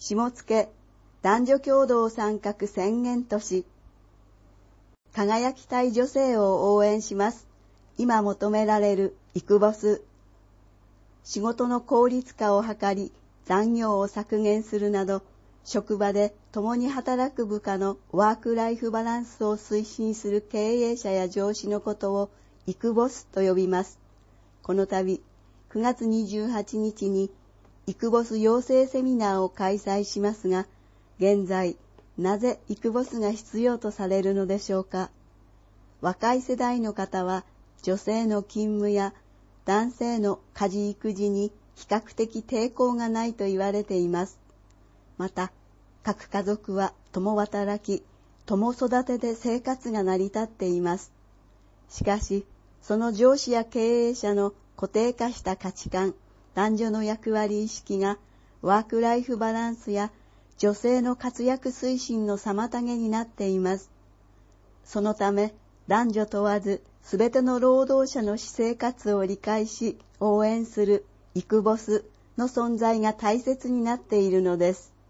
下野男女共同参画宣言都市。輝きたい女性を応援します。今求められるイクボス。仕事の効率化を図り、残業を削減するなど、職場で共に働く部下のワークライフバランスを推進する経営者や上司のことをイクボスと呼びます。この度、9月28日にイクボス養成セミナーを開催しますが、現在、なぜイクボスが必要とされるのでしょうか。若い世代の方は、女性の勤務や男性の家事育児に比較的抵抗がないと言われています。また、各家族は共働き、共育てで生活が成り立っています。しかし、その上司や経営者の固定化した価値観、男女の役割意識がワークライフバランスや女性の活躍推進の妨げになっています。そのため、男女問わずすべての労働者の私生活を理解し応援するイクボスの存在が大切になっているのです。